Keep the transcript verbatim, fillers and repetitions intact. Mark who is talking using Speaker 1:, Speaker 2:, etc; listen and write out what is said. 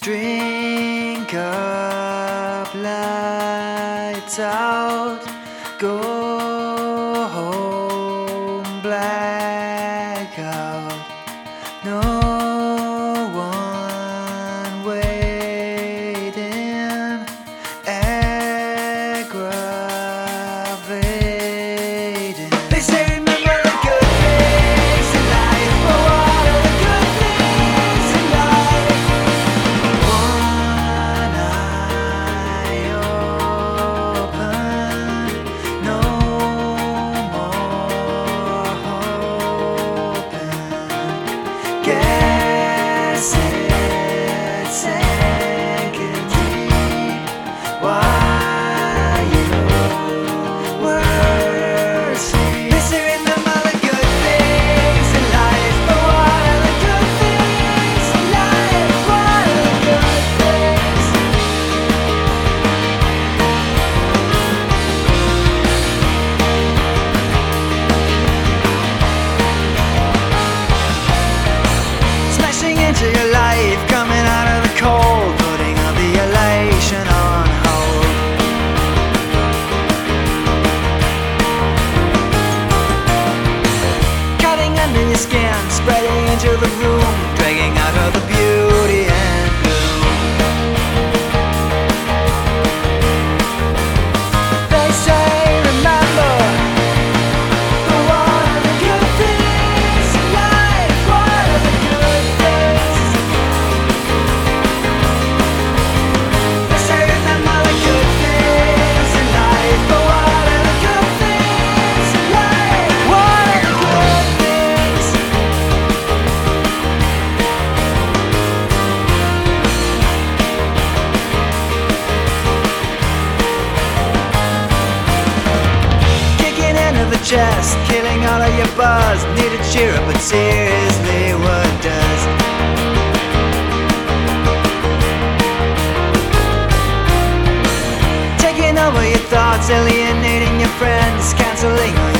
Speaker 1: Drink up, lights out, go home, blackout. No one waiting, aggravating. They say remember the good things in life, but what are the good things in life? One eye open, no more hoping. Guess it's sinking deep. Why you were asleep? They say remember the good things in life, but what are the good things in life? What are the good things? Smashing into your life, coming out of the cold, putting all the elation on hold. Cutting under your skin, spreading into the room, dragging out all the beauty and gloom. They say remember, but what are the good things in life? What are the good things? They say remember the good things in life, but what are the good things in life? What are the good things? Kicking into the chest, killing all of your buzz. Need to cheer up, but seriously, what does? Taking over your thoughts, alienating your friends, canceling all